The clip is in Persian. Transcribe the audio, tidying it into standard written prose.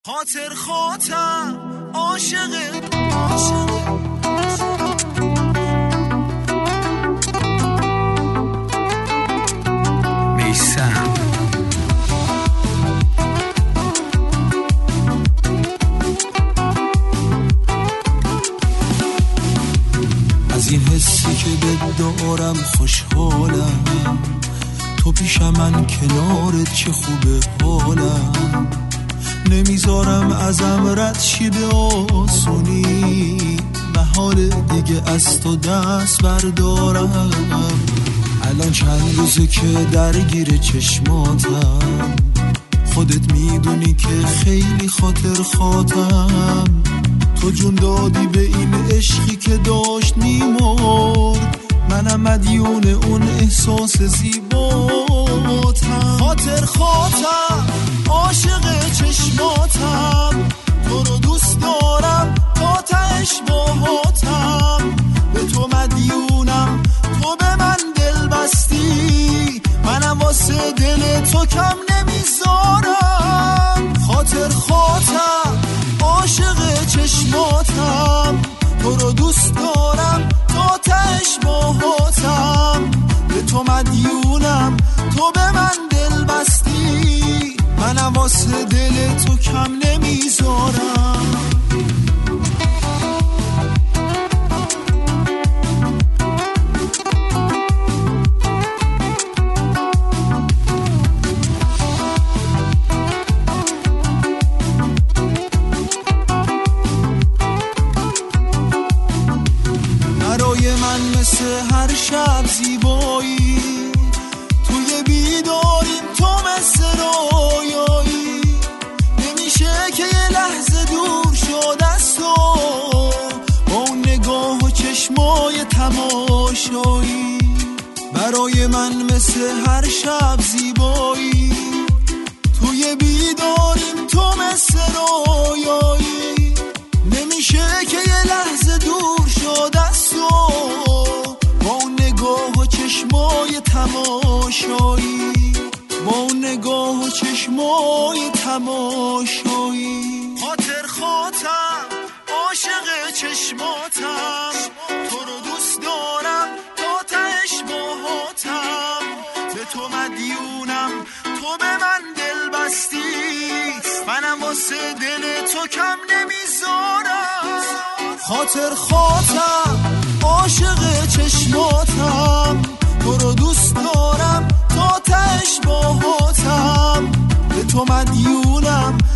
خاطر خاطر عاشقه میسم از این حسی که بدارم خوشحالم، تو پیش من کنارت چه خوبه حالم، نمیذارم ازم رد شی به آسونی، محال دیگه از تو دست بردارم. الان چند روزه که درگیر چشماتم، خودت میدونی که خیلی خاطر خاطم، تو جون دادی به این عشقی که داشت میمرد، منم مدیون اون احساس زیباتم. خاطر خاطر عاشق چشماتم، تو رو دوست دارم تا تهش باهاتم، به تو مدیونم، تو به من دل بستی، منم واسه دل تو کم نمیذارم. خاطر خاطر عاشق چشماتم، تو رو دوست دارم تا تهش باهاتم، به تو مدیونم، تو به من دل بستی، منم واسه دل تو کم نمیذارم. برای من مثل هر شب زیبایی، توی بیداریم تو مثل رویایی، نمیشه که یه لحظه دور شد از تو، با اون نگاه و چشمای تماشایی. برای من مثل هر شب زیبایی، توی بیداریم تو مثل رویایی، نمیشه که یه لحظه دور شد از تو، با اون نگاه و چشمای تماشایی، با اون نگاه و چشمای تماشایی. خاطر خاطر عاشق چشماتم، تو رو دوست دارم تا تهش باهاتم، به تو مدیونم، تو به من دل بستی، منم واسه دل تو کم نمیذارم. خاطر خاطر عاشق چشماتم، تو رو دوست دارم تا تهش باهاتم، به تو مدیونم،